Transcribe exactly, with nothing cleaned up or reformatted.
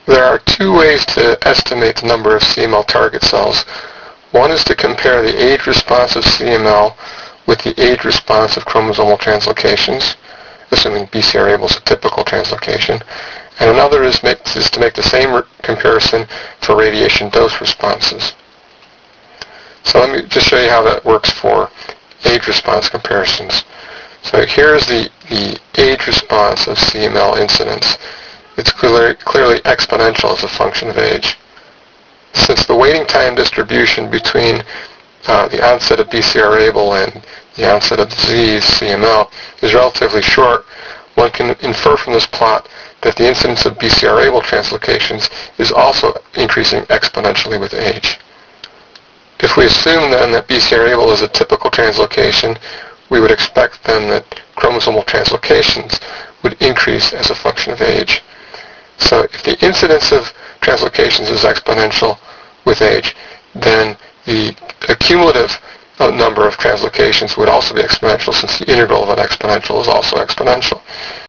There are two ways to estimate the number of C M L target cells. One is to compare the age response of C M L with the age response of chromosomal translocations, assuming B C R A B L is a typical translocation. And another is, make, is to make the same re- comparison for radiation dose responses. So let me just show you how that works for age response comparisons. So here's the, the age response of C M L incidence. It's clearly, clearly exponential as a function of age. Since the waiting time distribution between uh, the onset of B C R A B L and the onset of disease, C M L, is relatively short, one can infer from this plot that the incidence of B C R A B L translocations is also increasing exponentially with age. If we assume then that B C R A B L is a typical translocation, we would expect then that chromosomal translocations would increase as a function of age. So if the incidence of translocations is exponential with age, then the cumulative number of translocations would also be exponential, since the integral of an exponential is also exponential.